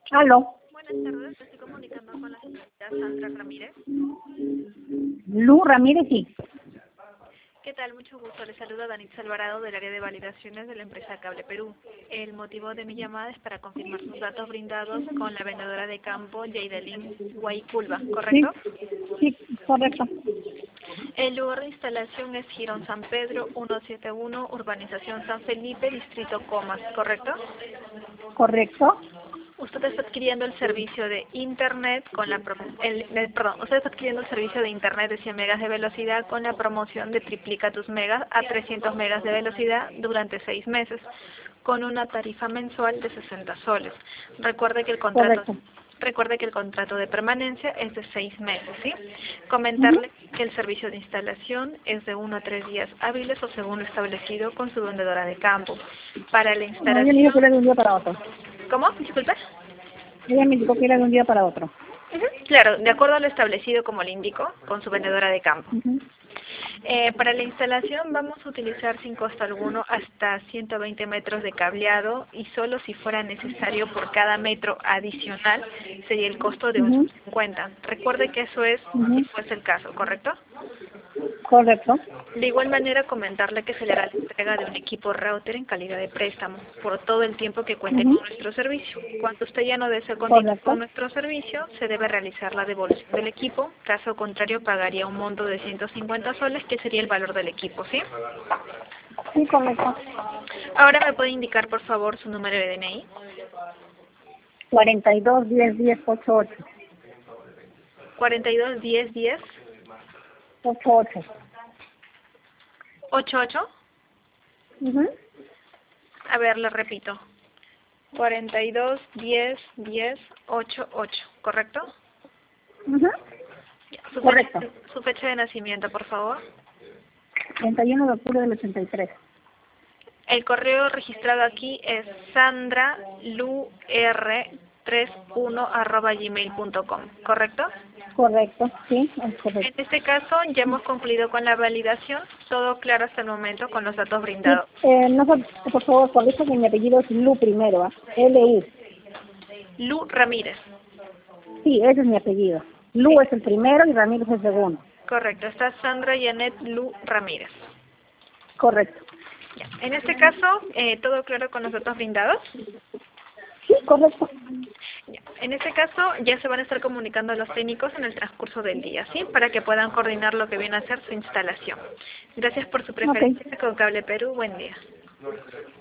Aló, Buenas tardes, me estoy comunicando con la señorita Sandra Ramírez. Lu Ramírez, sí. ¿Qué tal? Mucho gusto. Le saluda Danitza Alvarado del área de validaciones de la empresa Cable Perú. El motivo de mi llamada es para confirmar sus datos brindados con la vendedora de campo Yaidelin Guayculva, Sí, ¿correcto? sí, correcto. El lugar de instalación es Girón San Pedro 171, Urbanización San Felipe, Distrito Comas, ¿correcto? Correcto. Usted está adquiriendo el servicio de internet con usted está adquiriendo el servicio de internet de 100 megas de velocidad con la promoción de triplica tus megas a 300 megas de velocidad durante 6 meses con una tarifa mensual de 60 soles. Recuerde que el contrato Correcto. Recuerde que el contrato de permanencia es de 6 meses, ¿sí? Ujú. Comentarle que el servicio de instalación es de 1 a 3 días hábiles o según lo establecido con su vendedora de campo. Para la No, ella me dijo que instalación, era de un día para otro. ¿cómo? Disculpe. Ella me dijo que era de un día para otro. Ujú. Claro, de acuerdo a lo establecido, como le indico, con su vendedora de campo. Ujú. Para la instalación vamos a utilizar sin costo alguno hasta 120 metros de cableado y solo si fuera necesario por cada metro adicional sería el costo de un Ujú. 50. Recuerde que eso es si Ujú. fuese el caso, ¿correcto? Correcto. De igual manera, comentarle que se le hará la entrega de un equipo router en calidad de préstamo por todo el tiempo que cuente Ujú. con nuestro servicio. Cuando usted ya no desee continuar Correcto. con nuestro servicio, se debe realizar la devolución del equipo. Caso contrario, pagaría un monto de 150 soles, que sería el valor del equipo, ¿sí? Sí, correcto. Ahora me puede indicar, por favor, su número de DNI. 42 10 10 88. 42 10 10 88. 88. Ujú. A ver, le repito. 42 10 10 88, ¿correcto? Ujú. Ya, Correcto. su fecha de nacimiento, por favor. 31 de octubre del 83. El correo registrado aquí es sandralur31@gmail.com, ¿correcto? Correcto. Sí, es En correcto. este caso ya hemos concluido con la validación, todo claro hasta el momento con los datos Sí, brindados. no, por favor, corrija que mi apellido es Lu primero, ¿ah? L-U. Lu Ramírez. Sí, ese es mi apellido. Sí, Lu es el primero y Ramírez es el segundo. correcto, está Sandra Janet Lu Ramírez. Correcto. Ya. En este caso, todo claro con los datos brindados. Sí, correcto. Ya. En este caso, ya se van a estar comunicando los técnicos en el transcurso del día, ¿sí? Para que puedan coordinar lo que viene a ser su instalación. Gracias por su Ok. preferencia con Cable Perú. Buen día.